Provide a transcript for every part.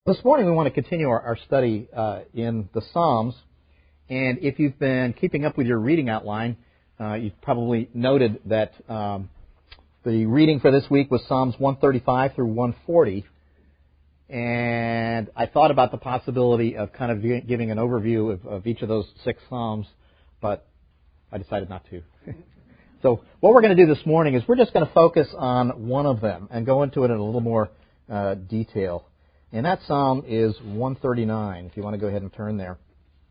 This morning we want to continue our study in the Psalms, and if you've been keeping up with your reading outline, you've probably noted that the reading for this week was Psalms 135 through 140, and I thought about the possibility of kind of giving an overview of each of those 6 Psalms, but I decided not to. So what we're going to do this morning is we're just going to focus on one of them and go into it in a little more detail. And that psalm is 139, if you want to go ahead and turn there.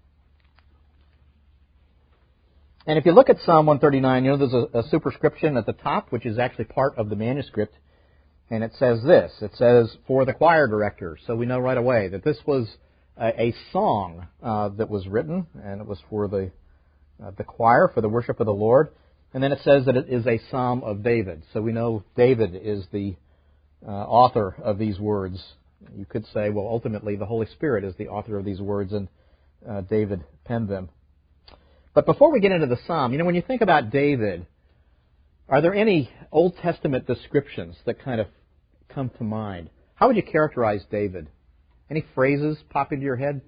And if you look at Psalm 139, you know there's a superscription at the top, which is actually part of the manuscript. And it says this. It says, for the choir director. So we know right away that this was a song that was written, and it was for the choir, for the worship of the Lord. And then it says that it is a psalm of David. So we know David is the author of these words. You could say, well, ultimately, the Holy Spirit is the author of these words, and David penned them. But before we get into the psalm, when you think about David, are there any Old Testament descriptions that kind of come to mind? How would you characterize David? Any phrases pop into your head?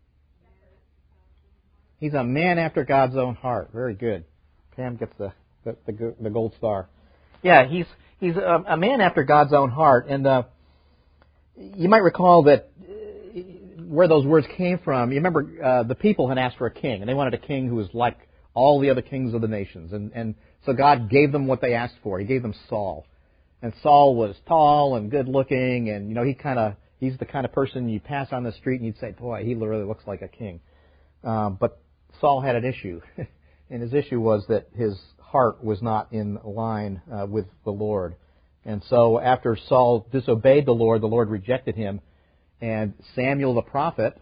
He's a man after God's own heart. Very good. Pam gets the gold star. Yeah, he's a man after God's own heart, and you might recall that where those words came from. You remember the people had asked for a king, and they wanted a king who was like all the other kings of the nations. And so God gave them what they asked for. He gave them Saul. And Saul was tall and good looking, and he's the kind of person you pass on the street and you'd say, boy, he really looks like a king. But Saul had an issue, and his issue was that his heart was not in line with the Lord. And so after Saul disobeyed the Lord rejected him, and Samuel the prophet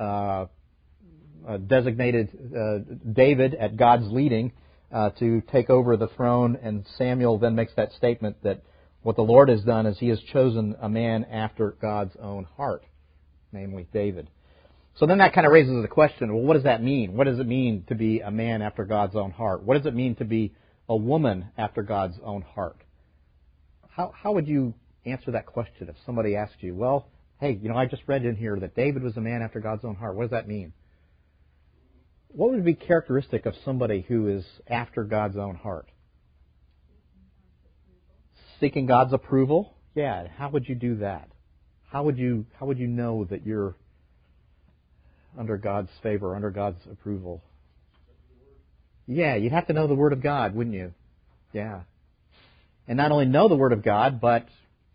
designated David at God's leading to take over the throne, and Samuel then makes that statement that what the Lord has done is he has chosen a man after God's own heart, namely David. So then that kind of raises the question, well, what does that mean? What does it mean to be a man after God's own heart? What does it mean to be a woman after God's own heart? How would you answer that question if somebody asked you, well, hey, I just read in here that David was a man after God's own heart. What does that mean? What would be characteristic of somebody who is after God's own heart? Seeking God's approval? Yeah, how would you do that? How would you know that you're under God's favor, under God's approval? Yeah, you'd have to know the Word of God, wouldn't you? Yeah. And not only know the Word of God, but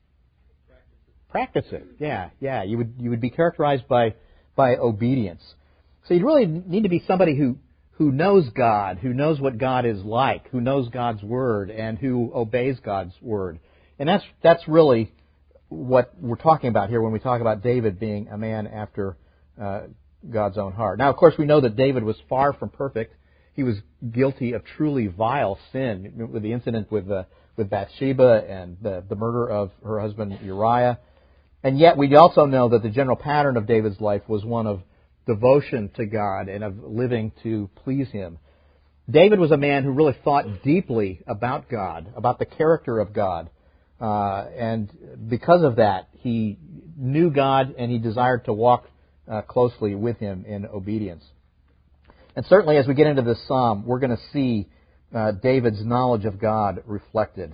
practice it. Yeah. You would be characterized by obedience. So you'd really need to be somebody who knows God, who knows what God is like, who knows God's Word, and who obeys God's Word. And that's really what we're talking about here when we talk about David being a man after God's own heart. Now, of course, we know that David was far from perfect. He was guilty of truly vile sin, with the incident with Bathsheba and the murder of her husband Uriah. And yet we also know that the general pattern of David's life was one of devotion to God and of living to please Him. David was a man who really thought deeply about God, about the character of God. And because of that, he knew God and he desired to walk closely with Him in obedience. And certainly as we get into this psalm, we're going to see David's knowledge of God reflected.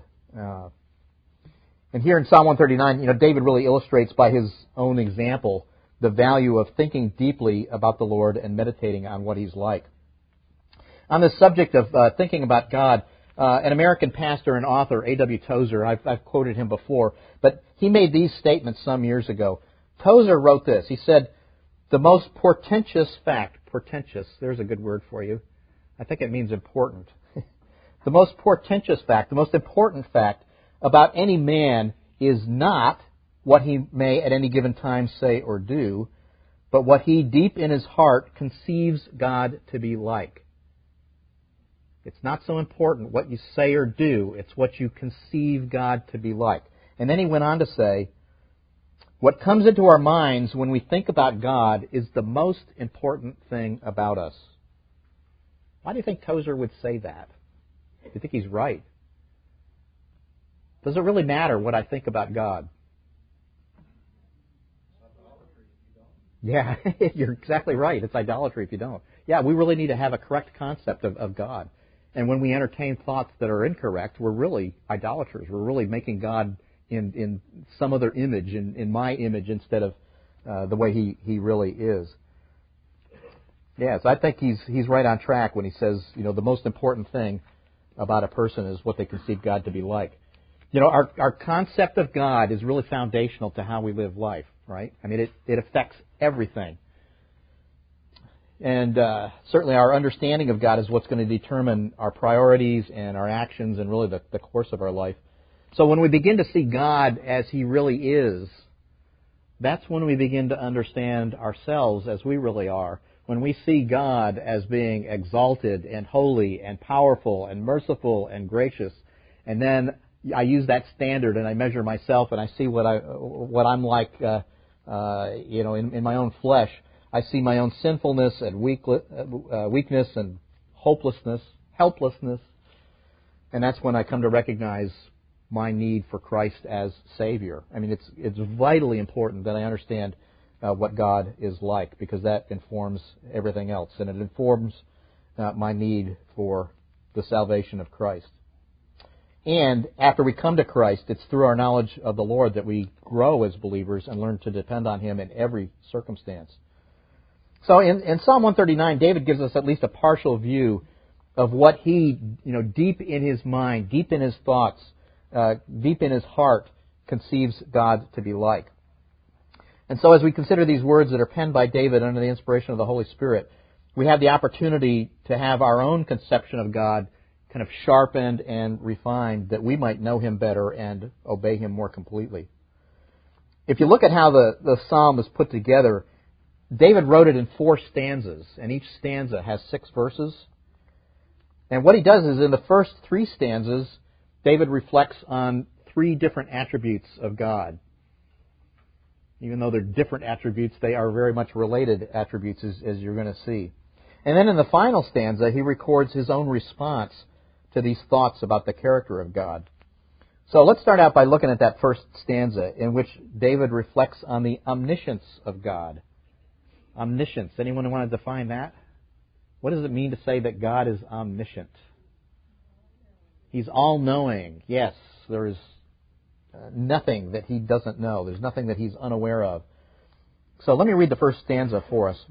And here in Psalm 139, David really illustrates by his own example the value of thinking deeply about the Lord and meditating on what He's like. On this subject of thinking about God, an American pastor and author, A.W. Tozer, I've quoted him before, but he made these statements some years ago. Tozer wrote this. He said, the most portentous fact, portentous, there's a good word for you. I think it means important. The most portentous fact, the most important fact about any man is not what he may at any given time say or do, but what he deep in his heart conceives God to be like. It's not so important what you say or do, it's what you conceive God to be like. And then he went on to say, what comes into our minds when we think about God is the most important thing about us. Why do you think Tozer would say that? Do you think he's right? Does it really matter what I think about God? Yeah, you're exactly right. It's idolatry if you don't. Yeah, we really need to have a correct concept of God. And when we entertain thoughts that are incorrect, we're really idolaters. We're really making God in some other image, in my image, instead of the way He really is. Yeah, so I think he's right on track when he says, the most important thing about a person is what they conceive God to be like. Our concept of God is really foundational to how we live life, right? I mean, it affects everything. And certainly our understanding of God is what's going to determine our priorities and our actions and really the course of our life. So when we begin to see God as He really is, that's when we begin to understand ourselves as we really are. When we see God as being exalted and holy and powerful and merciful and gracious, and then I use that standard and I measure myself and I see what I'm like, in my own flesh. I see my own sinfulness and weakness and hopelessness, helplessness, and that's when I come to recognize my need for Christ as Savior. I mean, it's vitally important that I understand what God is like, because that informs everything else, and it informs my need for the salvation of Christ. And after we come to Christ, it's through our knowledge of the Lord that we grow as believers and learn to depend on Him in every circumstance. So in Psalm 139, David gives us at least a partial view of what he, deep in his mind, deep in his thoughts, deep in his heart, conceives God to be like. And so as we consider these words that are penned by David under the inspiration of the Holy Spirit, we have the opportunity to have our own conception of God kind of sharpened and refined, that we might know Him better and obey Him more completely. If you look at how the psalm is put together, David wrote it in 4 stanzas, and each stanza has 6 verses. And what he does is, in the first 3 stanzas, David reflects on 3 different attributes of God. Even though they're different attributes, they are very much related attributes, as you're going to see. And then in the final stanza, he records his own response to these thoughts about the character of God. So let's start out by looking at that first stanza, in which David reflects on the omniscience of God. Omniscience. Anyone want to define that? What does it mean to say that God is omniscient? He's all-knowing. Yes, there is nothing that He doesn't know. There's nothing that He's unaware of. So let me read the first stanza for us.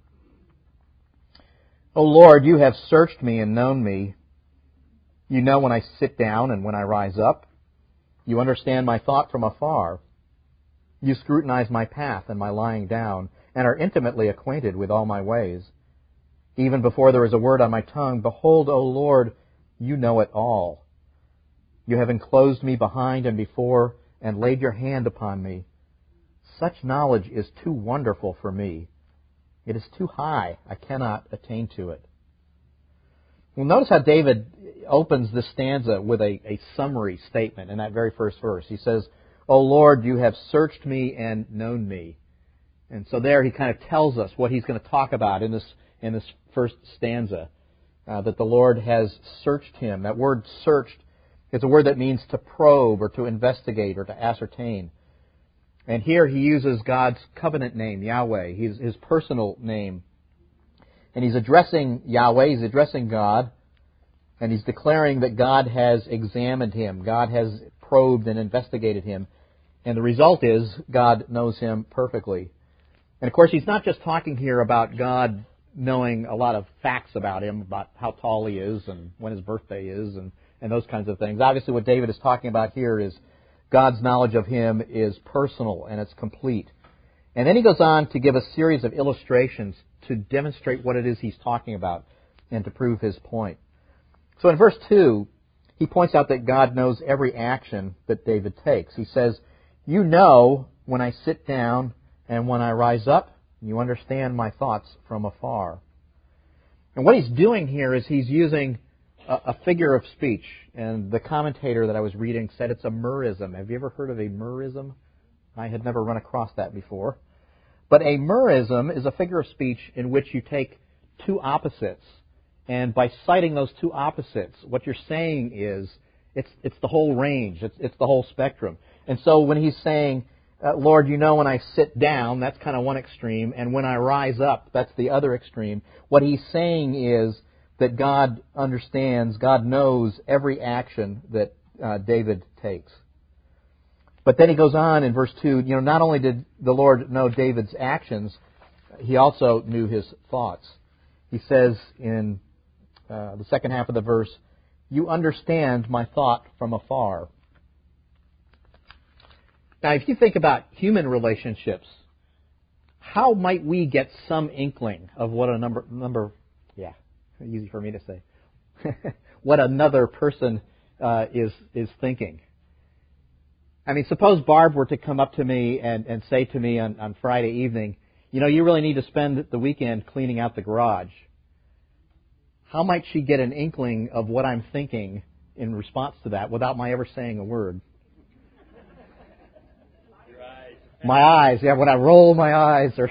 O Lord, You have searched me and known me. You know when I sit down and when I rise up. You understand my thought from afar. You scrutinize my path and my lying down, and are intimately acquainted with all my ways. Even before there is a word on my tongue, behold, O Lord, You know it all. You have enclosed me behind and before, and laid Your hand upon me. Such knowledge is too wonderful for me. It is too high. I cannot attain to it. Well, notice how David opens this stanza with a summary statement in that very first verse. He says, O Lord, You have searched me and known me. And so there he kind of tells us what he's going to talk about in this first stanza, that the Lord has searched him. That word searched is a word that means to probe or to investigate or to ascertain. And here he uses God's covenant name, Yahweh, his personal name. And he's addressing Yahweh, he's addressing God, and he's declaring that God has examined him, God has probed and investigated him. And the result is God knows him perfectly. And of course, he's not just talking here about God knowing a lot of facts about him, about how tall he is and when his birthday is and those kinds of things. Obviously, what David is talking about here is God's knowledge of him is personal and it's complete. And then he goes on to give a series of illustrations to demonstrate what it is he's talking about and to prove his point. So in verse 2, he points out that God knows every action that David takes. He says, You know when I sit down and when I rise up, You understand my thoughts from afar. And what he's doing here is he's using a figure of speech. And the commentator that I was reading said it's a merism. Have you ever heard of a merism? I had never run across that before. But a merism is a figure of speech in which you take 2 opposites. And by citing those 2 opposites, what you're saying is it's the whole range. It's the whole spectrum. And so when he's saying, Lord, you know when I sit down, that's kind of one extreme, and when I rise up, that's the other extreme. What he's saying is that God understands, God knows every action that David takes. But then he goes on in verse 2, not only did the Lord know David's actions, he also knew his thoughts. He says in the second half of the verse, you understand my thought from afar. Now, if you think about human relationships, how might we get some inkling of what easy for me to say, what another person is thinking? I mean, suppose Barb were to come up to me and say to me on Friday evening, you really need to spend the weekend cleaning out the garage. How might she get an inkling of what I'm thinking in response to that without my ever saying a word? My eyes, yeah, when I roll my eyes or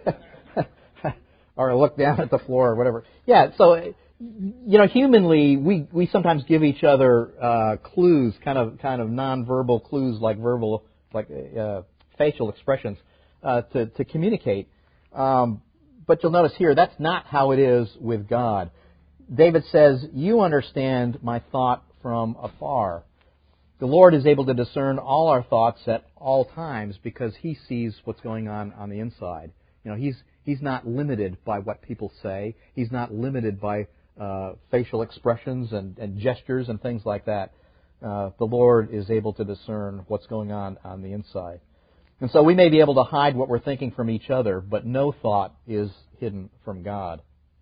or look down at the floor or whatever. Yeah, so, humanly, we sometimes give each other clues, kind of nonverbal clues like facial expressions to communicate. But you'll notice here, that's not how it is with God. David says, you understand my thought from afar. The Lord is able to discern all our thoughts at all times because He sees what's going on the inside. He's not limited by what people say. He's not limited by facial expressions and gestures and things like that. The Lord is able to discern what's going on the inside. And so we may be able to hide what we're thinking from each other, but no thought is hidden from God.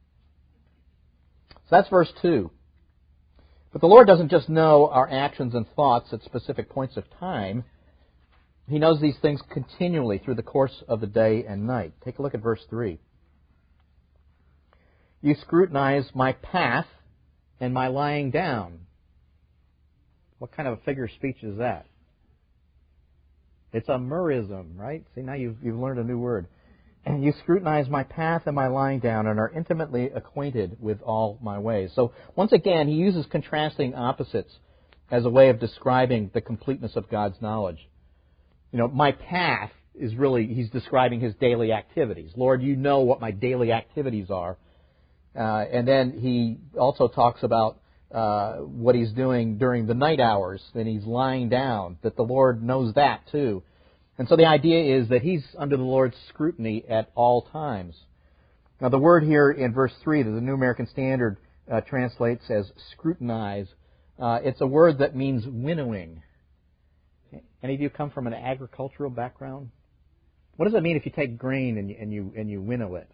So that's verse 2. But the Lord doesn't just know our actions and thoughts at specific points of time. He knows these things continually through the course of the day and night. Take a look at verse 3. You scrutinize my path and my lying down. What kind of a figure of speech is that? It's a merism, right? See, now you've learned a new word. And you scrutinize my path and my lying down and are intimately acquainted with all my ways. So once again, he uses contrasting opposites as a way of describing the completeness of God's knowledge. My path is really, he's describing his daily activities. Lord, you know what my daily activities are. And then he also talks about what he's doing during the night hours, and he's lying down, that the Lord knows that too. And so the idea is that he's under the Lord's scrutiny at all times. Now the word here in verse 3 that the New American Standard translates as scrutinize, it's a word that means winnowing. Any of you come from an agricultural background? What does it mean if you take grain and you winnow it?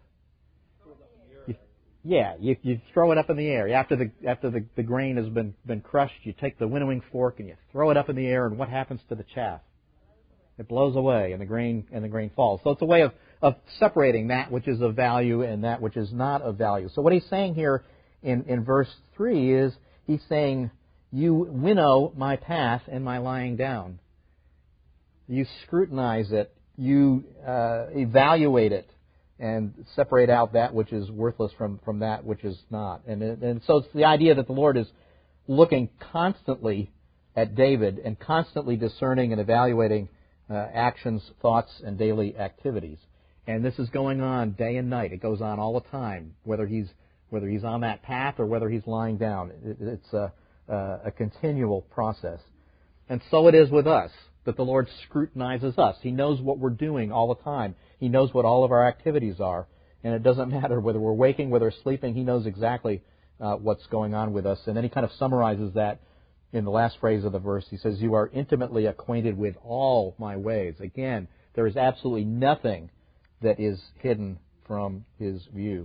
You throw it up in the air. After the grain has been crushed, you take the winnowing fork and you throw it up in the air, and what happens to the chaff? It blows away, and the grain falls. So it's a way of separating that which is of value and that which is not of value. So what he's saying here in verse 3 is, he's saying, you winnow my path and my lying down. You scrutinize it. You evaluate it and separate out that which is worthless from that which is not. And so it's the idea that the Lord is looking constantly at David and constantly discerning and evaluating actions, thoughts, and daily activities. And this is going on day and night. It goes on all the time, whether he's on that path or whether he's lying down. It's a continual process. And so it is with us, that the Lord scrutinizes us. He knows what we're doing all the time. He knows what all of our activities are. And it doesn't matter whether we're waking, whether we're sleeping. He knows exactly what's going on with us. And then he kind of summarizes that in the last phrase of the verse. He says, you are intimately acquainted with all my ways. Again, there is absolutely nothing that is hidden from his view.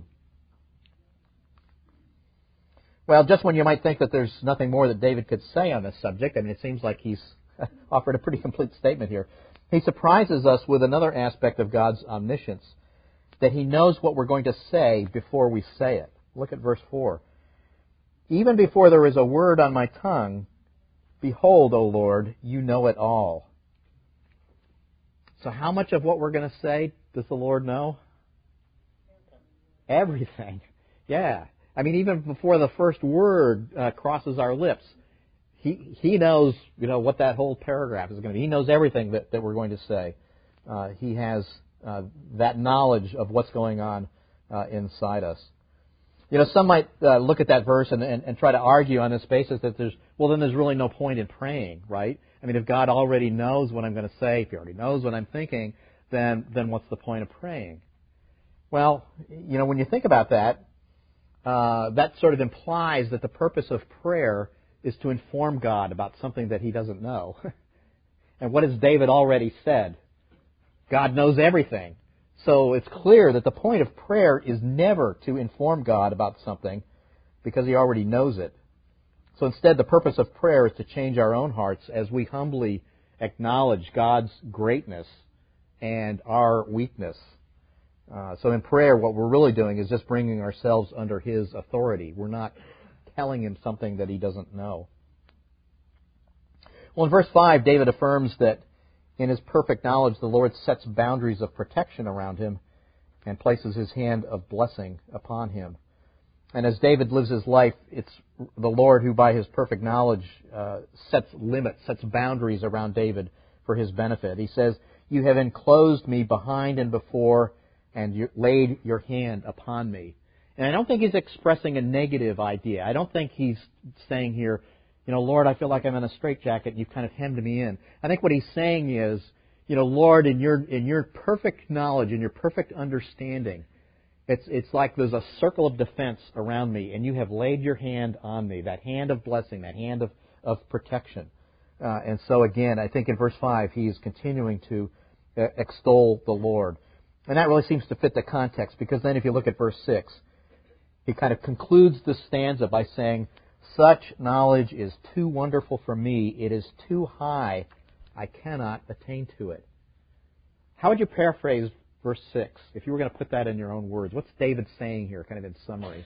Well, just when you might think that there's nothing more that David could say on this subject, I mean, it seems like he's offered a pretty complete statement here. He surprises us with another aspect of God's omniscience, that he knows what we're going to say before we say it. Look at verse 4. Even before there is a word on my tongue, behold, O Lord, you know it all. So how much of what we're going to say does the Lord know? Everything. Yeah. I mean, even before the first word crosses our lips, He knows, what that whole paragraph is going to be. He knows everything that we're going to say. He has that knowledge of what's going on inside us. Some might look at that verse and try to argue on this basis that then there's really no point in praying, right? I mean, if God already knows what I'm going to say, if He already knows what I'm thinking, then what's the point of praying? Well, when you think about that, that sort of implies that the purpose of prayer is to inform God about something that He doesn't know. And what has David already said? God knows everything. So it's clear that the point of prayer is never to inform God about something because He already knows it. So instead, the purpose of prayer is to change our own hearts as we humbly acknowledge God's greatness and our weakness. So in prayer, what we're really doing is just bringing ourselves under His authority. We're not telling Him something that He doesn't know. Well, in verse 5, David affirms that in His perfect knowledge, the Lord sets boundaries of protection around him and places His hand of blessing upon him. And as David lives his life, it's the Lord who, by His perfect knowledge, sets limits, sets boundaries around David for his benefit. He says, "You have enclosed me behind and before, and you laid your hand upon me." And I don't think he's expressing a negative idea. I don't think he's saying here, Lord, I feel like I'm in a straitjacket and you've kind of hemmed me in. I think what he's saying is, Lord, in your perfect knowledge, in your perfect understanding, it's like there's a circle of defense around me and you have laid your hand on me, that hand of blessing, that hand of protection. And so again, I think in verse 5, he is continuing to extol the Lord. And that really seems to fit the context, because then if you look at verse 6, he kind of concludes the stanza by saying, "Such knowledge is too wonderful for me. It is too high. I cannot attain to it." How would you paraphrase verse 6 if you were going to put that in your own words? What's David saying here, kind of in summary?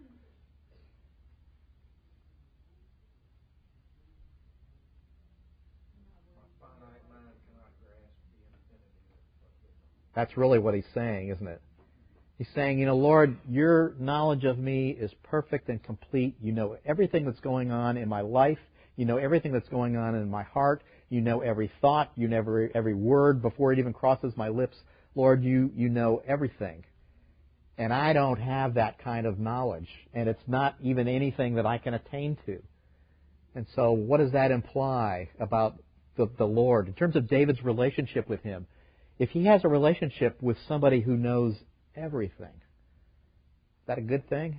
That's really what he's saying, isn't it? He's saying, Lord, your knowledge of me is perfect and complete. You know everything that's going on in my life. You know everything that's going on in my heart. You know every thought. You know every word before it even crosses my lips. Lord, you know everything. And I don't have that kind of knowledge. And it's not even anything that I can attain to. And so what does that imply about the Lord? In terms of David's relationship with Him, if he has a relationship with somebody who knows everything, is that a good thing?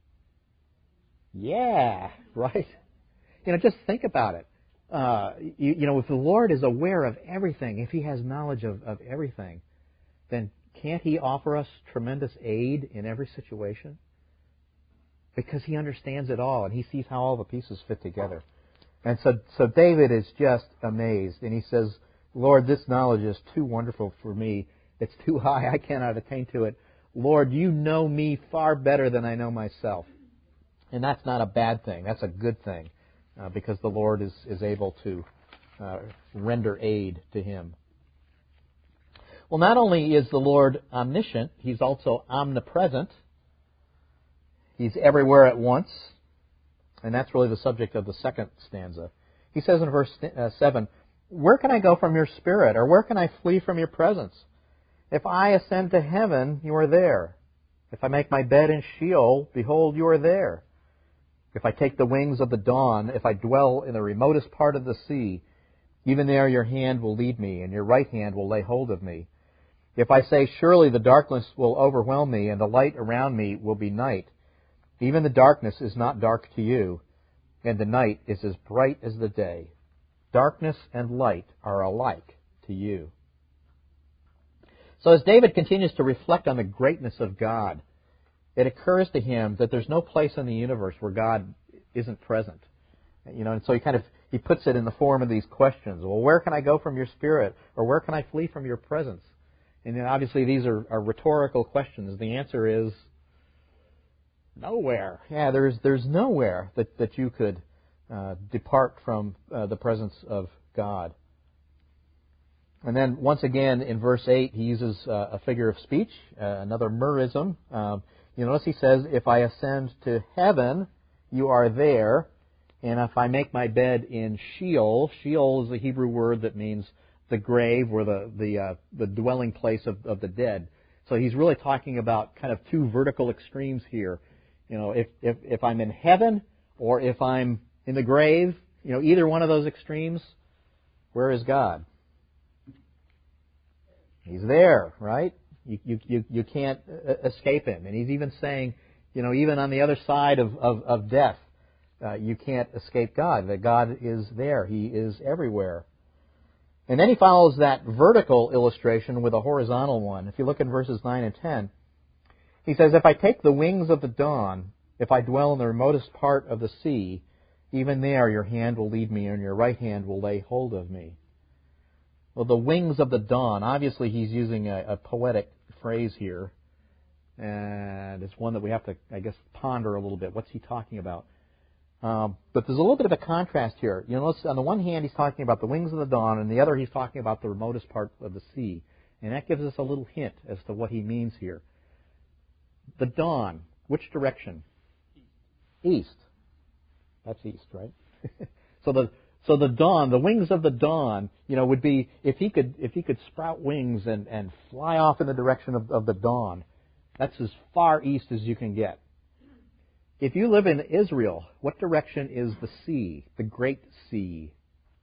Yeah, right? Just think about it. If the Lord is aware of everything, if He has knowledge of everything, then can't He offer us tremendous aid in every situation? Because He understands it all, and He sees how all the pieces fit together. And so David is just amazed, and he says, "Lord, this knowledge is too wonderful for me. It's too high. I cannot attain to it. Lord, you know me far better than I know myself." And that's not a bad thing. That's a good thing, because the Lord is able to render aid to him. Well, not only is the Lord omniscient, He's also omnipresent. He's everywhere at once. And that's really the subject of the second stanza. He says in verse 7, "Where can I go from your spirit, or where can I flee from your presence? If I ascend to heaven, you are there. If I make my bed in Sheol, behold, you are there. If I take the wings of the dawn, if I dwell in the remotest part of the sea, even there your hand will lead me, and your right hand will lay hold of me. If I say, surely the darkness will overwhelm me, and the light around me will be night, even the darkness is not dark to you, and the night is as bright as the day. Darkness and light are alike to you." So as David continues to reflect on the greatness of God, it occurs to him that there's no place in the universe where God isn't present. And so he puts it in the form of these questions. Well, where can I go from your spirit? Or where can I flee from your presence? And then obviously these are rhetorical questions. The answer is nowhere. Yeah, there's nowhere that you could depart from the presence of God. And then once again in verse 8 he uses a figure of speech, another merism. Notice he says, "If I ascend to heaven, you are there. And if I make my bed in Sheol," Sheol is a Hebrew word that means the grave or the dwelling place of the dead. So he's really talking about kind of two vertical extremes here. If I'm in heaven or if I'm in the grave, either one of those extremes, where is God? He's there, right? You can't escape Him. And he's even saying, even on the other side of death, you can't escape God, that God is there. He is everywhere. And then he follows that vertical illustration with a horizontal one. If you look in verses 9 and 10, he says, if I take the wings of the dawn, if I dwell in the remotest part of the sea, even there your hand will lead me, and your right hand will lay hold of me. Well, the wings of the dawn, obviously he's using a poetic phrase here, and it's one that we have to, I guess, ponder a little bit. What's he talking about? But there's a little bit of a contrast here. Notice on the one hand he's talking about the wings of the dawn, and the other he's talking about the remotest part of the sea. And that gives us a little hint as to what he means here. The dawn, which direction? East. That's east, right? So the dawn, the wings of the dawn, would be if he could sprout wings and fly off in the direction of the dawn. That's as far east as you can get. If you live in Israel, what direction is the sea, the Great Sea?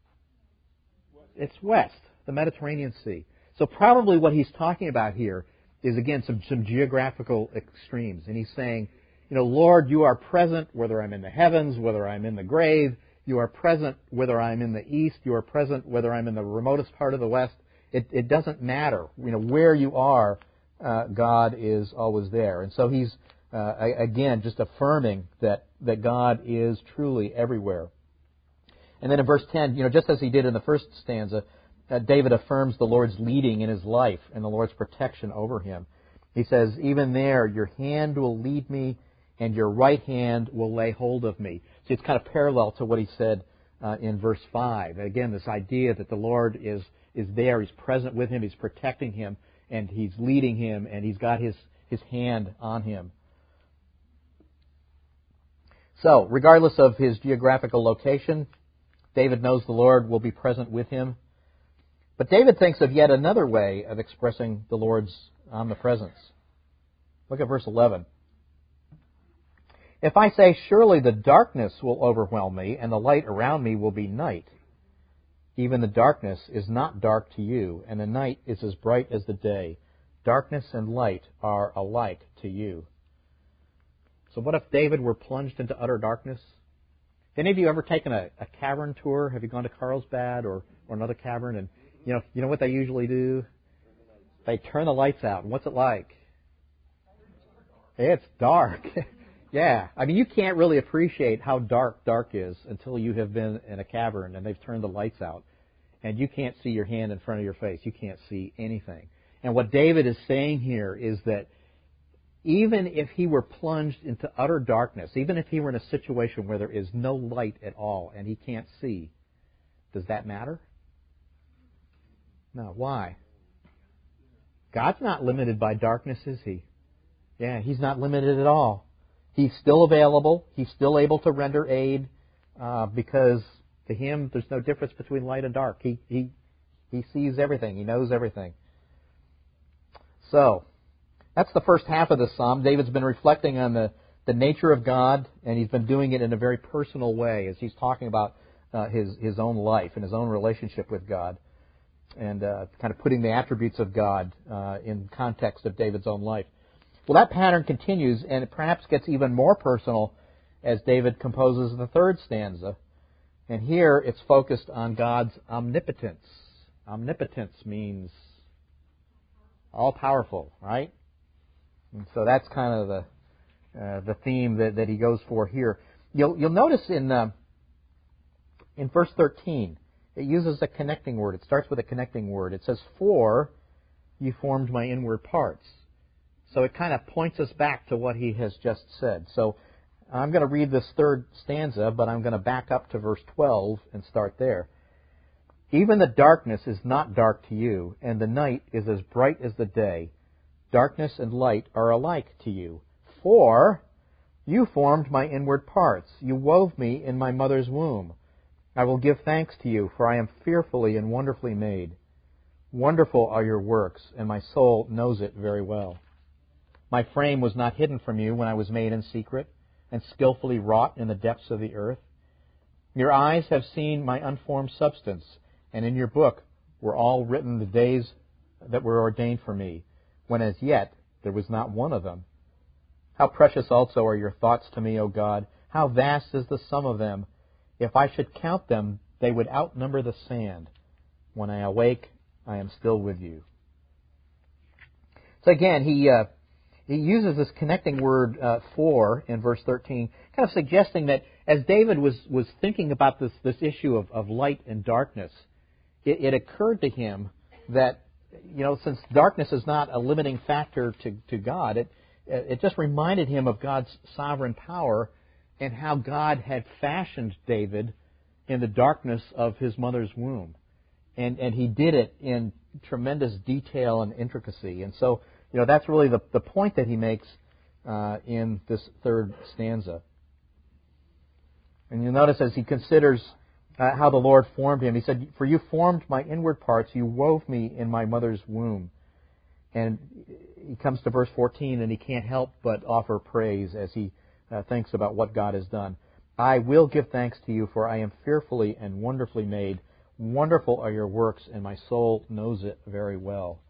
It's west, the Mediterranean Sea. So probably what he's talking about here is, again, some geographical extremes. And he's saying, Lord, you are present whether I'm in the heavens, whether I'm in the grave. You are present whether I'm in the east. You are present whether I'm in the remotest part of the west. It doesn't matter. Where you are, God is always there. And so he's again, just affirming that God is truly everywhere. And then in verse 10, just as he did in the first stanza, David affirms the Lord's leading in his life and the Lord's protection over him. He says, even there, your hand will lead me and your right hand will lay hold of me. So it's kind of parallel to what he said in verse 5. Again, this idea that the Lord is there, He's present with him, He's protecting him, and He's leading him, and He's got His hand on him. So, regardless of his geographical location, David knows the Lord will be present with him. But David thinks of yet another way of expressing the Lord's omnipresence. Look at verse 11. If I say, surely the darkness will overwhelm me, and the light around me will be night, even the darkness is not dark to you, and the night is as bright as the day. Darkness and light are alike to you. So what if David were plunged into utter darkness? Have any of you ever taken a cavern tour? Have you gone to Carlsbad or another cavern? And you know what they usually do? They turn the lights out. And what's it like? It's dark. Yeah. I mean, you can't really appreciate how dark is until you have been in a cavern and they've turned the lights out. And you can't see your hand in front of your face. You can't see anything. And what David is saying here is that even if he were plunged into utter darkness, even if he were in a situation where there is no light at all and he can't see, does that matter? No. Why? God's not limited by darkness, is He? Yeah, He's not limited at all. He's still available. He's still able to render aid because to Him there's no difference between light and dark. He sees everything. He knows everything. So, that's the first half of the psalm. David's been reflecting on the nature of God, and he's been doing it in a very personal way as he's talking about his own life and his own relationship with God, and kind of putting the attributes of God in context of David's own life. Well, that pattern continues, and it perhaps gets even more personal as David composes the third stanza. And here it's focused on God's omnipotence. Omnipotence means all-powerful, right? And so that's kind of the theme that he goes for here. You'll notice in verse 13, it uses a connecting word. It starts with a connecting word. It says, "For you formed my inward parts." So it kind of points us back to what he has just said. So I'm going to read this third stanza, but I'm going to back up to verse 12 and start there. Even the darkness is not dark to you, and the night is as bright as the day. Darkness and light are alike to you. For you formed my inward parts. You wove me in my mother's womb. I will give thanks to you, for I am fearfully and wonderfully made. Wonderful are your works, and my soul knows it very well. My frame was not hidden from you when I was made in secret and skillfully wrought in the depths of the earth. Your eyes have seen my unformed substance, and in your book were all written the days that were ordained for me, when as yet there was not one of them. How precious also are your thoughts to me, O God! How vast is the sum of them! If I should count them, they would outnumber the sand. When I awake, I am still with you. So again, he uses this connecting word for in verse 13, kind of suggesting that as David was thinking about this issue of light and darkness, it occurred to him that, since darkness is not a limiting factor to God, it just reminded him of God's sovereign power and how God had fashioned David in the darkness of his mother's womb. And he did it in tremendous detail and intricacy. And so, that's really the point that he makes in this third stanza. And you'll notice as he considers how the Lord formed him, he said, "For you formed my inward parts, you wove me in my mother's womb." And he comes to verse 14, and he can't help but offer praise as he thinks about what God has done. "I will give thanks to you, for I am fearfully and wonderfully made. Wonderful are your works, and my soul knows it very well."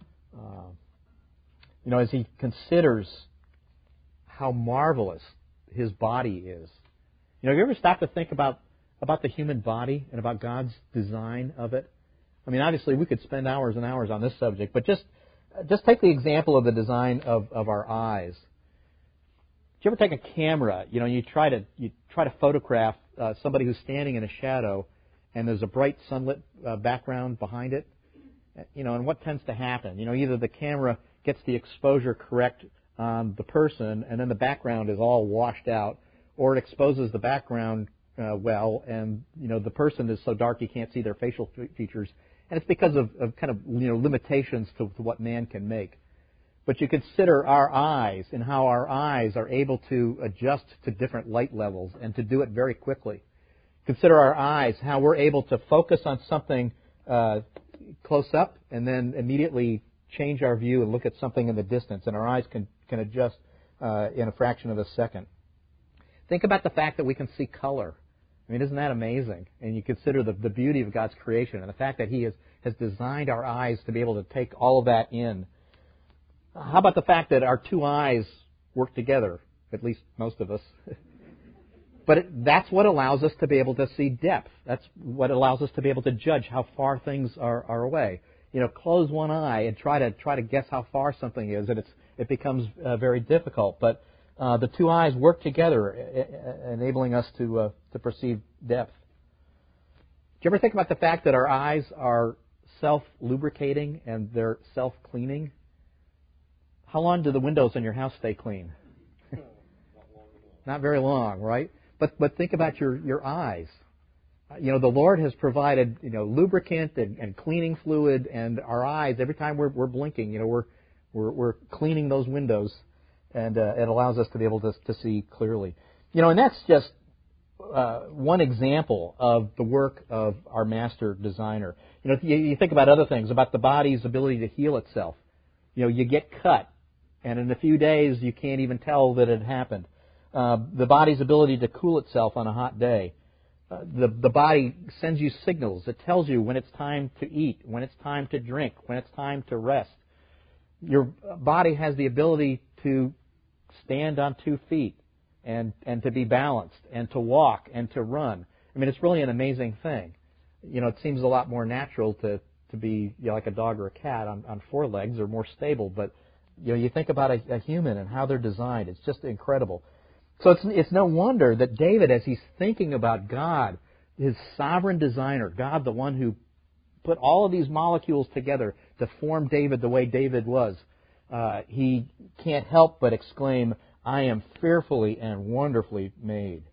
As he considers how marvelous his body is. Have you ever stopped to think about the human body and about God's design of it? I mean, obviously we could spend hours and hours on this subject, but just take the example of the design of our eyes. Do you ever take a camera, you try to photograph somebody who's standing in a shadow, and there's a bright sunlit background behind it? And what tends to happen? Either the camera gets the exposure correct on the person, and then the background is all washed out, or it exposes the background well, and the person is so dark you can't see their facial features, and it's because of kind of limitations to what man can make. But you consider our eyes and how our eyes are able to adjust to different light levels and to do it very quickly. Consider our eyes, how we're able to focus on something close up and then immediately change our view and look at something in the distance, and our eyes can adjust in a fraction of a second. Think about the fact that we can see color. I mean, isn't that amazing? And you consider the beauty of God's creation and the fact that He has designed our eyes to be able to take all of that in. How about the fact that our two eyes work together, at least most of us? But that's what allows us to be able to see depth. That's what allows us to be able to judge how far things are away. Close one eye and try to guess how far something is, and it becomes very difficult. But the two eyes work together, enabling us to perceive depth. Do you ever think about the fact that our eyes are self-lubricating and they're self-cleaning? How long do the windows in your house stay clean? Not very long, right? But think about your eyes. The Lord has provided lubricant and cleaning fluid, and our eyes, every time we're blinking, we're cleaning those windows, and it allows us to be able to see clearly. And that's just one example of the work of our master designer. You think about other things, about the body's ability to heal itself. You get cut, and in a few days you can't even tell that it happened. The body's ability to cool itself on a hot day. The body sends you signals. It tells you when it's time to eat, when it's time to drink, when it's time to rest. Your body has the ability to stand on 2 feet and to be balanced and to walk and to run. I mean, it's really an amazing thing. It seems a lot more natural to be like a dog or a cat on 4 legs or more stable. But you think about a human and how they're designed. It's just incredible. So it's no wonder that David, as he's thinking about God, his sovereign designer, God, the one who put all of these molecules together to form David the way David was, he can't help but exclaim, "I am fearfully and wonderfully made."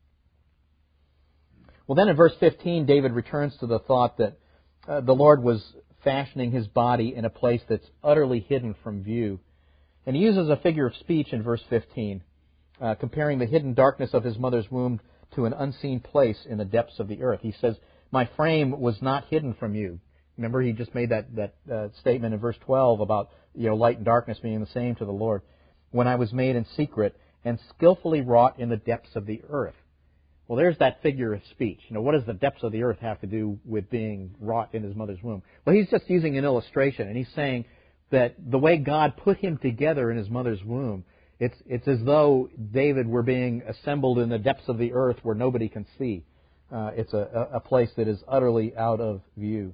Well, then in verse 15, David returns to the thought that the Lord was fashioning his body in a place that's utterly hidden from view. And he uses a figure of speech in verse 15. Comparing the hidden darkness of his mother's womb to an unseen place in the depths of the earth. He says, "My frame was not hidden from you." Remember, he just made that statement in verse 12 about light and darkness being the same to the Lord. When I was made in secret and skillfully wrought in the depths of the earth. Well, there's that figure of speech. What does the depths of the earth have to do with being wrought in his mother's womb? Well, he's just using an illustration, and he's saying that the way God put him together in his mother's womb, it's as though David were being assembled in the depths of the earth where nobody can see. It's a place that is utterly out of view.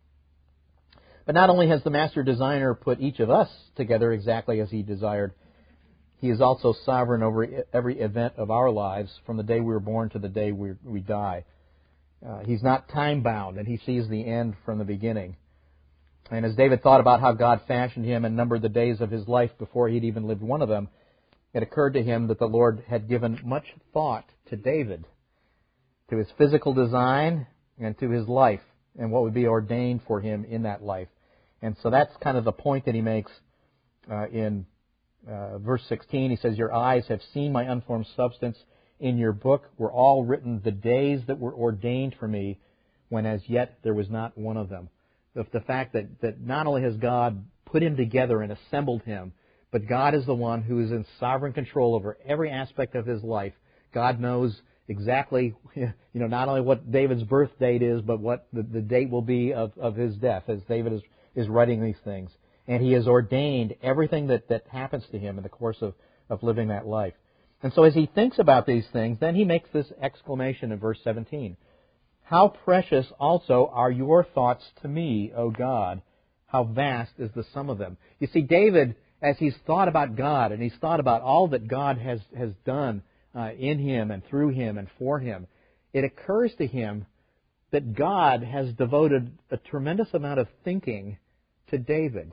But not only has the master designer put each of us together exactly as he desired, he is also sovereign over every event of our lives from the day we were born to the day we die. He's not time-bound, and he sees the end from the beginning. And as David thought about how God fashioned him and numbered the days of his life before he'd even lived one of them, it occurred to him that the Lord had given much thought to David, to his physical design and to his life, and what would be ordained for him in that life. And so that's kind of the point that he makes in verse 16. He says, "Your eyes have seen my unformed substance. In your book were all written the days that were ordained for me, when as yet there was not one of them." The fact that not only has God put him together and assembled him, but God is the one who is in sovereign control over every aspect of his life. God knows exactly, not only what David's birth date is, but what the date will be of his death, as David is writing these things. And he has ordained everything that happens to him in the course of living that life. And so as he thinks about these things, then he makes this exclamation in verse 17. "How precious also are your thoughts to me, O God. How vast is the sum of them." You see, David, as he's thought about God, and he's thought about all that God has done in him and through him and for him, it occurs to him that God has devoted a tremendous amount of thinking to David.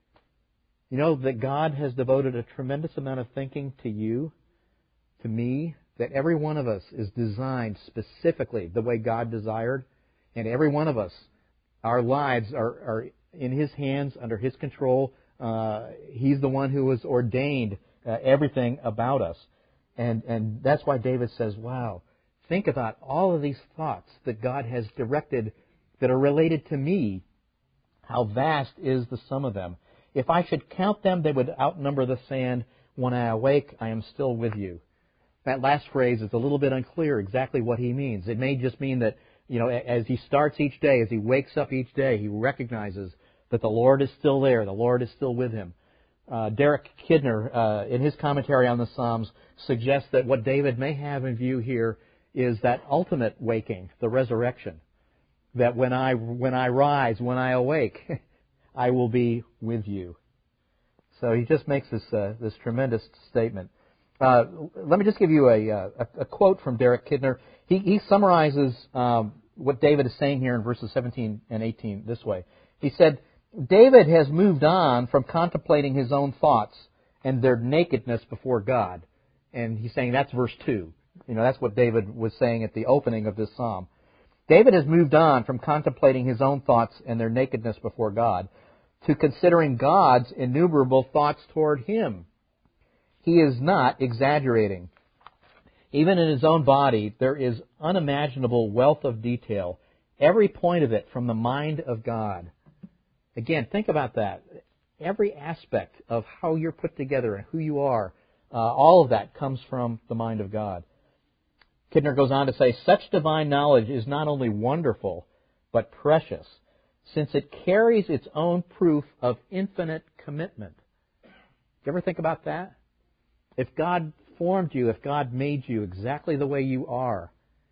That God has devoted a tremendous amount of thinking to you, to me, that every one of us is designed specifically the way God desired, and every one of us, our lives are in His hands, under His control. He's the one who has ordained everything about us. And that's why David says, wow, think about all of these thoughts that God has directed that are related to me. How vast is the sum of them. If I should count them, they would outnumber the sand. When I awake, I am still with you. That last phrase is a little bit unclear exactly what he means. It may just mean that, as he starts each day, as he wakes up each day, he recognizes that the Lord is still there, the Lord is still with him. Derek Kidner, in his commentary on the Psalms, suggests that what David may have in view here is that ultimate waking, the resurrection. That when I rise, when I awake, I will be with you. So he just makes this tremendous statement. Let me just give you a quote from Derek Kidner. He summarizes what David is saying here in verses 17 and 18 this way. He said, David has moved on from contemplating his own thoughts and their nakedness before God. And he's saying that's verse 2. That's what David was saying at the opening of this psalm. David has moved on from contemplating his own thoughts and their nakedness before God to considering God's innumerable thoughts toward him. He is not exaggerating. Even in his own body, there is unimaginable wealth of detail, every point of it from the mind of God. Again, think about that. Every aspect of how you're put together and who you are, all of that comes from the mind of God. Kidner goes on to say, such divine knowledge is not only wonderful, but precious, since it carries its own proof of infinite commitment. Do you ever think about that? If God formed you, if God made you exactly the way you are,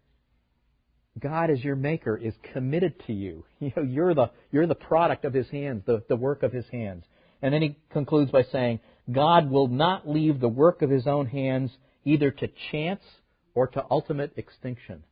God as your maker is committed to you. You're the product of His hands, the work of His hands. And then he concludes by saying, God will not leave the work of His own hands either to chance or to ultimate extinction.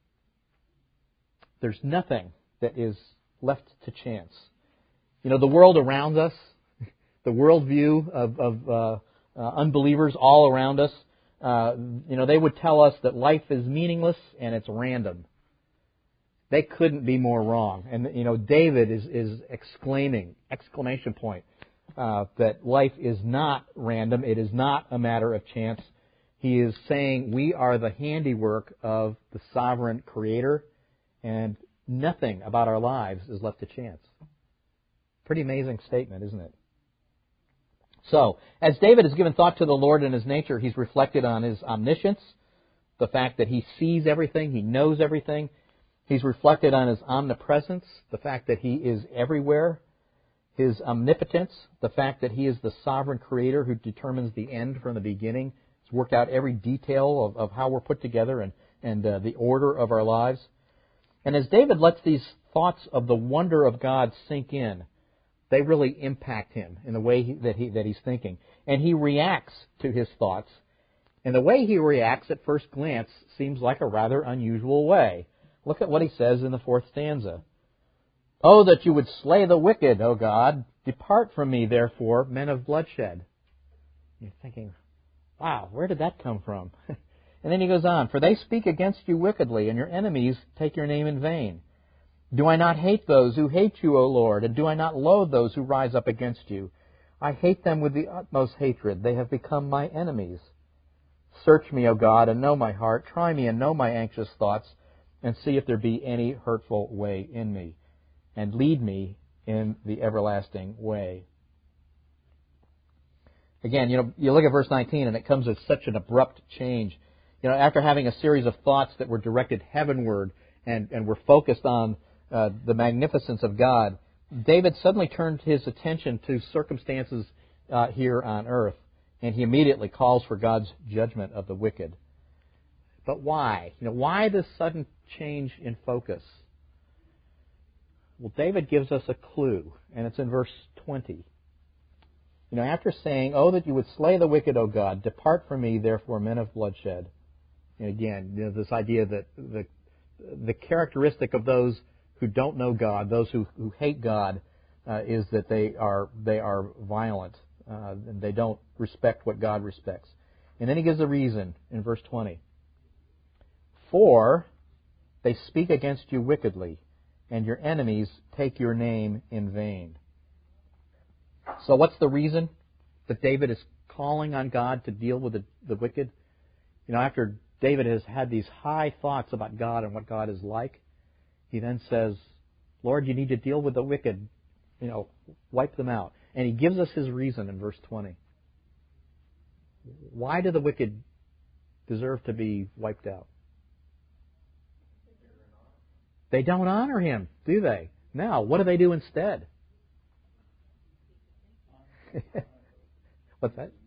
There's nothing that is left to chance. The world around us, the worldview of unbelievers all around us, they would tell us that life is meaningless and it's random. They couldn't be more wrong. And, David is exclamation point, that life is not random. It is not a matter of chance. He is saying we are the handiwork of the sovereign Creator, and nothing about our lives is left to chance. Pretty amazing statement, isn't it? So, as David has given thought to the Lord and His nature, he's reflected on His omniscience, the fact that He sees everything, He knows everything. He's reflected on His omnipresence, the fact that He is everywhere. His omnipotence, the fact that He is the sovereign creator who determines the end from the beginning. He's worked out every detail of how we're put together and the order of our lives. And as David lets these thoughts of the wonder of God sink in, they really impact him in the way that he's thinking. And he reacts to his thoughts. And the way he reacts at first glance seems like a rather unusual way. Look at what he says in the 4th stanza. Oh, that you would slay the wicked, O God. Depart from me, therefore, men of bloodshed. You're thinking, wow, where did that come from? And then he goes on, for they speak against you wickedly, and your enemies take your name in vain. Do I not hate those who hate you, O Lord, and do I not loathe those who rise up against you? I hate them with the utmost hatred. They have become my enemies. Search me, O God, and know my heart. Try me and know my anxious thoughts, and see if there be any hurtful way in me, and lead me in the everlasting way. Again, you look at verse 19, and it comes as such an abrupt change. After having a series of thoughts that were directed heavenward and were focused on the magnificence of God, David suddenly turned his attention to circumstances here on earth, and he immediately calls for God's judgment of the wicked. But why? Why this sudden change in focus? Well, David gives us a clue, and it's in verse 20. After saying, oh, that you would slay the wicked, O God, depart from me, therefore, men of bloodshed. And again, this idea that the characteristic of those who don't know God, those who hate God, is that they are violent. And they don't respect what God respects. And then he gives a reason in verse 20. For they speak against you wickedly, and your enemies take your name in vain. So what's the reason that David is calling on God to deal with the wicked? After David has had these high thoughts about God and what God is like, he then says, Lord, you need to deal with the wicked. Wipe them out. And he gives us his reason in verse 20. Why do the wicked deserve to be wiped out? They don't honor him, do they? Now, what do they do instead? What's that?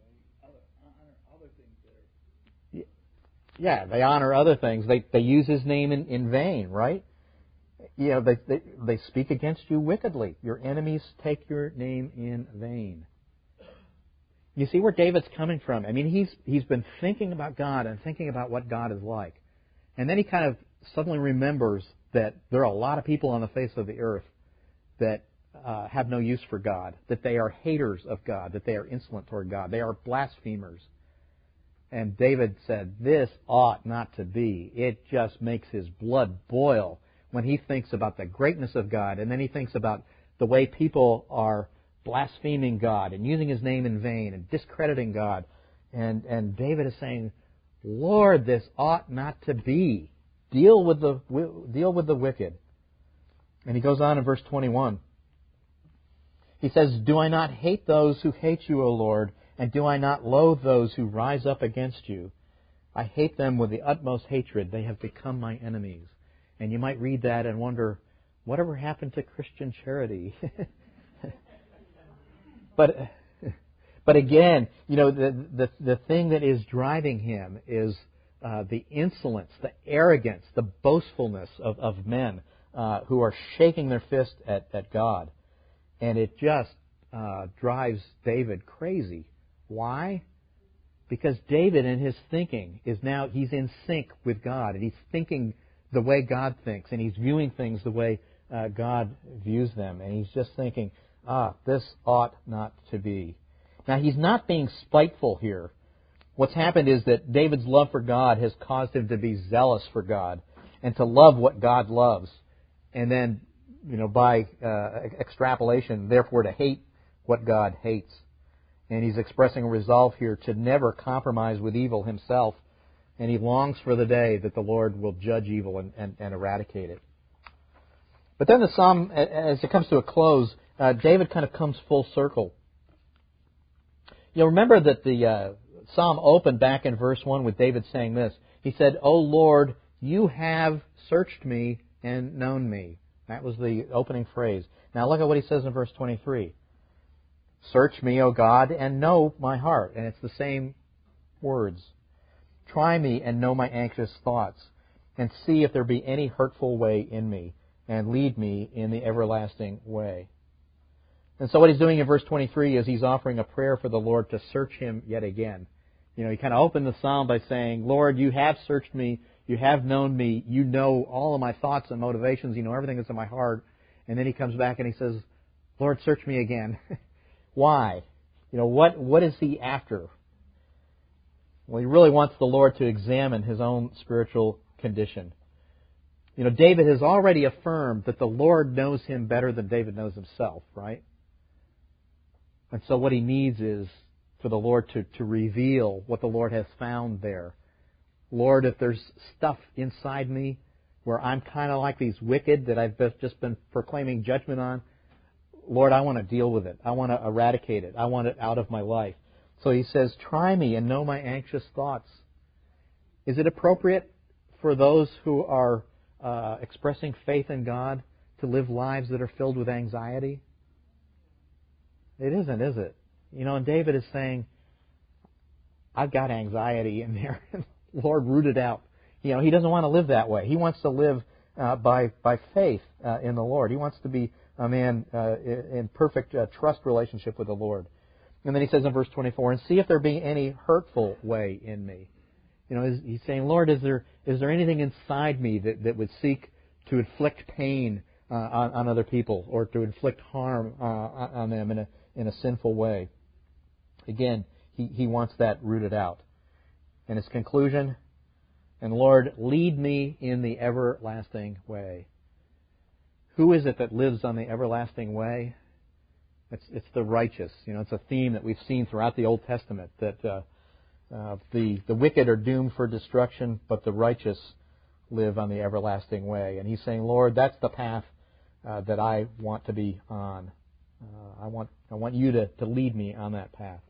Yeah, they honor other things. They use his name in vain, right? They speak against you wickedly. Your enemies take your name in vain. You see where David's coming from. I mean, he's been thinking about God and thinking about what God is like. And then he kind of suddenly remembers that there are a lot of people on the face of the earth that have no use for God, that they are haters of God, that they are insolent toward God, they are blasphemers. And David said, this ought not to be. It just makes his blood boil when he thinks about the greatness of God, and then he thinks about the way people are blaspheming God and using his name in vain and discrediting God. And David is saying, Lord, this ought not to be. Deal with the wicked. And he goes on in verse 21. He says, do I not hate those who hate you, O Lord, and do I not loathe those who rise up against you? I hate them with the utmost hatred. They have become my enemies. And you might read that and wonder, whatever happened to Christian charity? But again, the thing that is driving him is the insolence, the arrogance, the boastfulness of men who are shaking their fist at God. And it just drives David crazy. Why? Because David in his thinking he's in sync with God, and he's thinking the way God thinks, and he's viewing things the way God views them. And he's just thinking, this ought not to be. Now, he's not being spiteful here. What's happened is that David's love for God has caused him to be zealous for God and to love what God loves. And then, by extrapolation, therefore to hate what God hates. And he's expressing a resolve here to never compromise with evil himself. And he longs for the day that the Lord will judge evil and eradicate it. But then the psalm, as it comes to a close, David kind of comes full circle. You'll remember that the psalm opened back in verse 1 with David saying this. He said, "O Lord, you have searched me and known me." That was the opening phrase. Now look at what he says in verse 23. "Search me, O God, and know my heart." And it's the same words. "Try me and know my anxious thoughts, and see if there be any hurtful way in me, and lead me in the everlasting way." And so what he's doing in verse 23 is he's offering a prayer for the Lord to search him yet again. You know, he kind of opened the psalm by saying, "Lord, you have searched me, you have known me, you know all of my thoughts and motivations, you know everything that's in my heart." And then he comes back and he says, "Lord, search me again." Why? You know, what is he after? Well, he really wants the Lord to examine his own spiritual condition. You know, David has already affirmed that the Lord knows him better than David knows himself, right? And so what he needs is for the Lord to reveal what the Lord has found there. Lord, if there's stuff inside me where I'm kind of like these wicked that I've just been proclaiming judgment on, Lord, I want to deal with it. I want to eradicate it. I want it out of my life. So he says, "Try me and know my anxious thoughts." Is it appropriate for those who are expressing faith in God to live lives that are filled with anxiety? It isn't, is it? You know, and David is saying, I've got anxiety in there. Lord, root it out. You know, he doesn't want to live that way. He wants to live by faith in the Lord. He wants to be a man in perfect trust relationship with the Lord. And then he says in verse 24, "And see if there be any hurtful way in me." You know, he's saying, Lord, is there anything inside me that would seek to inflict pain on other people or to inflict harm on them in a sinful way? Again, he wants that rooted out. And his conclusion, "And Lord, lead me in the everlasting way." Who is it that lives on the everlasting way? It's the righteous. You know, it's a theme that we've seen throughout the Old Testament, that the wicked are doomed for destruction, but the righteous live on the everlasting way. And he's saying, Lord, that's the path that I want to be on. I want you to lead me on that path.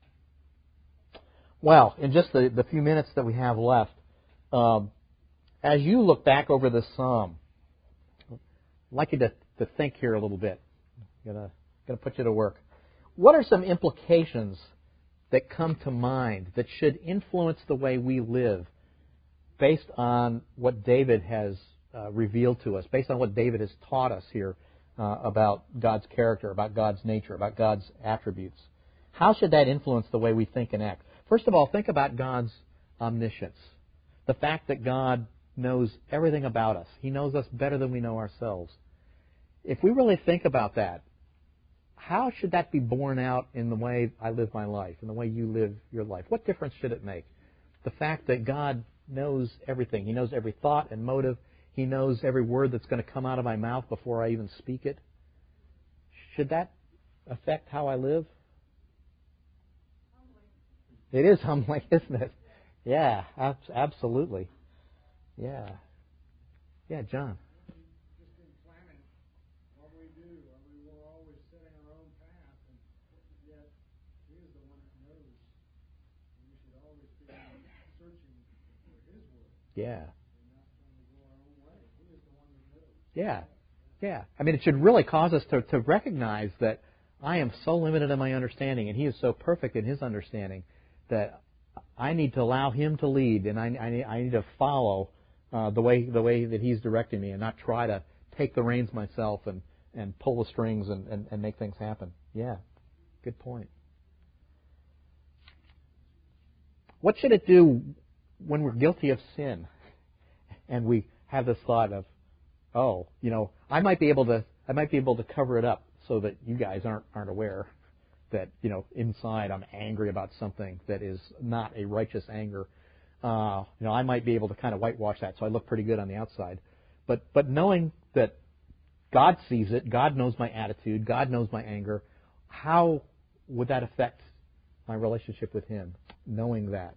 Well, in just the few minutes that we have left, as you look back over this psalm, I'd like you to think here a little bit. I'm going to put you to work. What are some implications that come to mind that should influence the way we live based on what David has revealed to us, based on what David has taught us here about God's character, about God's nature, about God's attributes? How should that influence the way we think and act? First of all, think about God's omniscience. The fact that God knows everything about us. He knows us better than we know ourselves. If we really think about that, how should that be borne out in the way I live my life, in the way you live your life? What difference should it make? The fact that God knows everything. He knows every thought and motive. He knows every word that's going to come out of my mouth before I even speak it. Should that affect how I live? It is humbling, isn't it? Yeah, absolutely. Yeah. Yeah, John. Just in planning what we do, we're always setting our own path, and yet He is the one that knows. And we should always be searching for His word. Yeah. And not trying to go our own way. He is the one that knows. Yeah. Yeah. I mean, it should really cause us to recognize that I am so limited in my understanding, and He is so perfect in His understanding that I need to allow Him to lead, and I need to follow the way that He's directing me, and not try to take the reins myself and pull the strings and make things happen. Yeah, good point. What should it do when we're guilty of sin, and we have this thought of, oh, you know, I might be able to cover it up so that you guys aren't aware that, you know, inside I'm angry about something that is not a righteous anger. You know, I might be able to kind of whitewash that so I look pretty good on the outside. But knowing that God sees it, God knows my attitude, God knows my anger, how would that affect my relationship with Him, knowing that?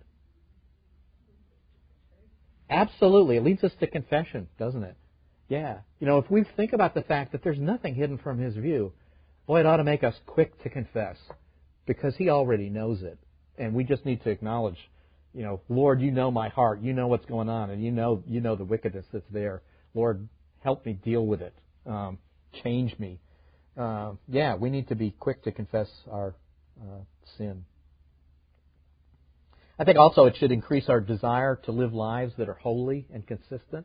Absolutely. It leads us to confession, doesn't it? Yeah. You know, if we think about the fact that there's nothing hidden from His view, boy, it ought to make us quick to confess, because He already knows it. And we just need to acknowledge, Lord, you know my heart. You know what's going on, and you know the wickedness that's there. Lord, help me deal with it. Change me. We need to be quick to confess our sin. I think also it should increase our desire to live lives that are holy and consistent.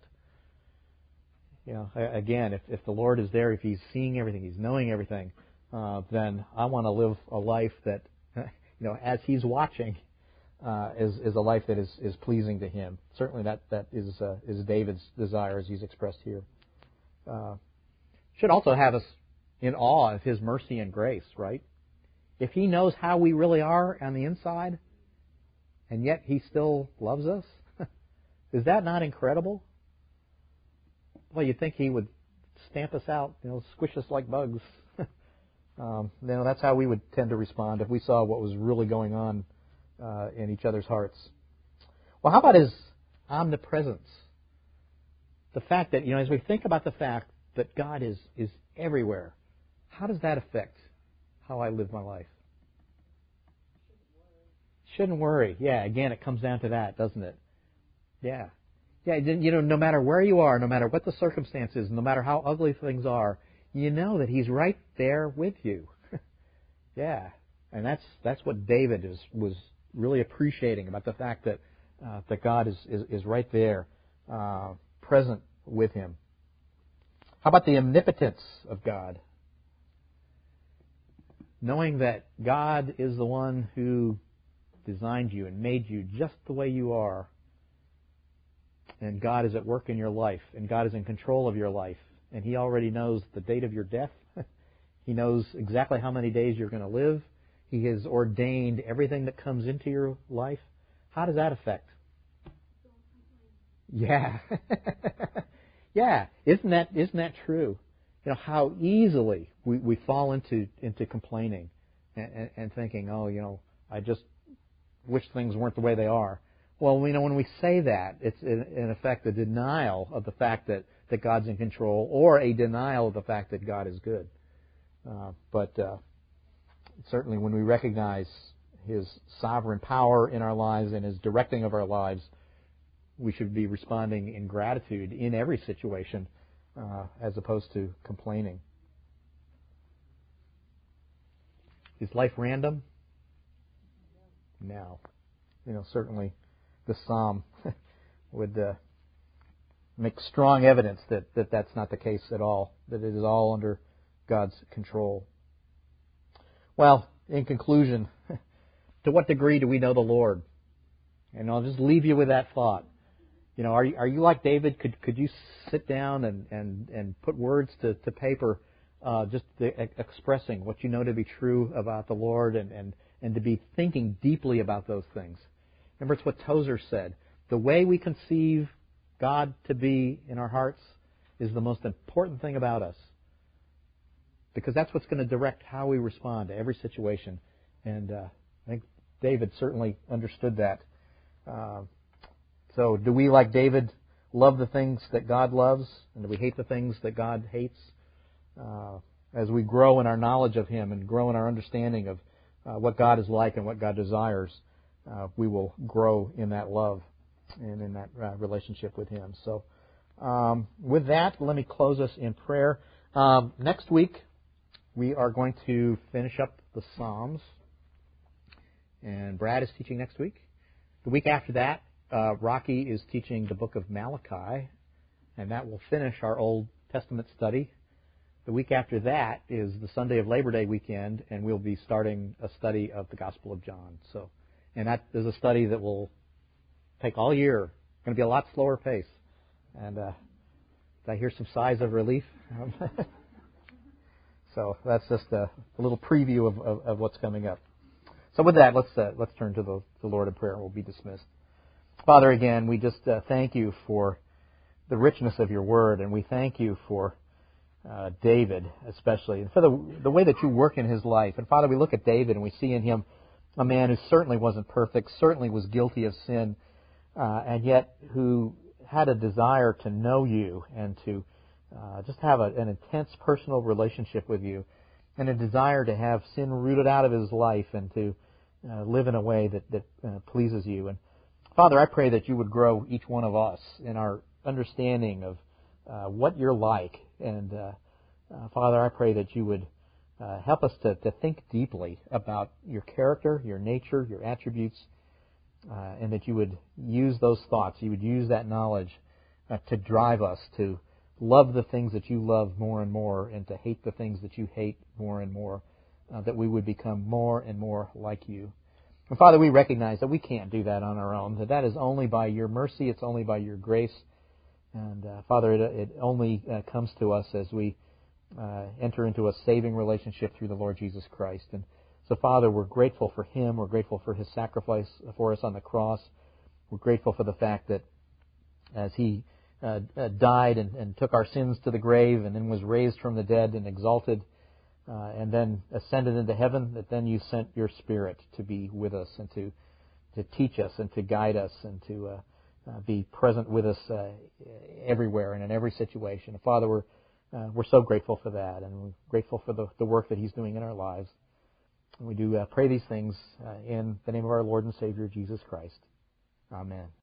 Again, if the Lord is there, if He's seeing everything, He's knowing everything, then I want to live a life that, as He's watching, is a life that is pleasing to Him. Certainly that is David's desire as he's expressed here. Should also have us in awe of His mercy and grace, right? If He knows how we really are on the inside, and yet He still loves us, is that not incredible? Well, you'd think He would stamp us out, squish us like bugs. That's how we would tend to respond if we saw what was really going on in each other's hearts. Well, how about His omnipresence? The fact that, as we think about the fact that God is everywhere, how does that affect how I live my life? Shouldn't worry. Yeah, again, it comes down to that, doesn't it? Yeah. Yeah, no matter where you are, no matter what the circumstances, no matter how ugly things are, you know that He's right there with you. Yeah. And that's what David was really appreciating about the fact that God is right there, present with him. How about the omnipotence of God? Knowing that God is the one who designed you and made you just the way you are, and God is at work in your life, and God is in control of your life, and He already knows the date of your death. He knows exactly how many days you're going to live. He has ordained everything that comes into your life. How does that affect? Yeah. Yeah. Isn't that true? How easily we fall into complaining and thinking, I just wish things weren't the way they are. Well, when we say that, it's in effect a denial of the fact that God's in control, or a denial of the fact that God is good. But certainly when we recognize His sovereign power in our lives and His directing of our lives, we should be responding in gratitude in every situation, as opposed to complaining. Is life random? No. Certainly the Psalm would make strong evidence that that's not the case at all, that it is all under God's control. Well, in conclusion, to what degree do we know the Lord? And I'll just leave you with that thought. Are you like David? Could you sit down and put words to paper, just expressing what you know to be true about the Lord, and to be thinking deeply about those things? Remember, it's what Tozer said. The way we conceive God to be in our hearts is the most important thing about us, because that's what's going to direct how we respond to every situation. And I think David certainly understood that. So do we, like David, love the things that God loves, and do we hate the things that God hates? As we grow in our knowledge of Him and grow in our understanding of what God is like and what God desires, we will grow in that love and in that relationship with Him. So with that, let me close us in prayer. Next week, we are going to finish up the Psalms, and Brad is teaching next week. The week after that, Rocky is teaching the book of Malachi, and that will finish our Old Testament study. The week after that is the Sunday of Labor Day weekend, and we'll be starting a study of the Gospel of John. And that is a study that will take all year. It's going to be a lot slower pace. And I hear some sighs of relief. So that's just a little preview of what's coming up. So with that, let's turn to the Lord in prayer, and we'll be dismissed. Father, again, we just thank You for the richness of Your Word, and we thank You for David especially, and for the way that You work in his life. And Father, we look at David and we see in him a man who certainly wasn't perfect, certainly was guilty of sin, and yet who had a desire to know You and to just have an intense personal relationship with You. and a desire to have sin rooted out of his life and to live in a way that pleases you. And Father, I pray that you would grow each one of us in our understanding of what you're like. And Father, I pray that you would help us to think deeply about your character, your nature, your attributes, and that you would use those thoughts, you would use that knowledge to drive us to love the things that you love more and more and to hate the things that you hate more and more, that we would become more and more like you. And Father, we recognize that we can't do that on our own, that is only by your mercy, it's only by your grace. And Father, it only comes to us as we enter into a saving relationship through the Lord Jesus Christ. And so, Father, we're grateful for Him. We're grateful for His sacrifice for us on the cross. We're grateful for the fact that as He died and took our sins to the grave and then was raised from the dead and exalted and then ascended into heaven, that then you sent your Spirit to be with us and to teach us and to guide us and to be present with us everywhere and in every situation. And Father, we're so grateful for that, and we're grateful for the work that He's doing in our lives. And we do pray these things in the name of our Lord and Savior, Jesus Christ. Amen.